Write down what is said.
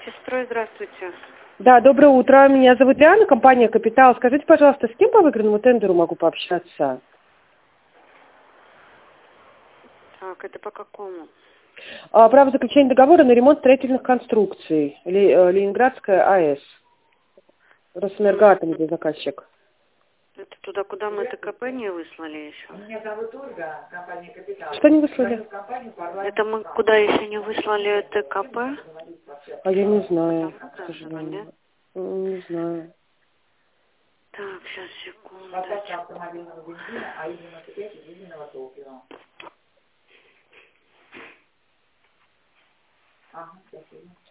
Сестрой, здравствуйте. Да, доброе утро. Меня зовут Диана, компания «Капитал». Скажите, пожалуйста, с кем по выигранному тендеру могу пообщаться? Так, это по какому? Право заключения договора на ремонт строительных конструкций. Ленинградская АЭС. Росэнергоатом, где заказчик. Это туда, куда мы ТКП не выслали еще? Меня зовут Ольга, компания «Капитал». Что не выслали? Это мы куда еще не выслали ТКП? А я не знаю, Потому к что, сожалению. нет? Не знаю. Так, сейчас, Поставка секундочку. автомобильного бензина, а именно теперь дизельного топлива. Ага, спасибо.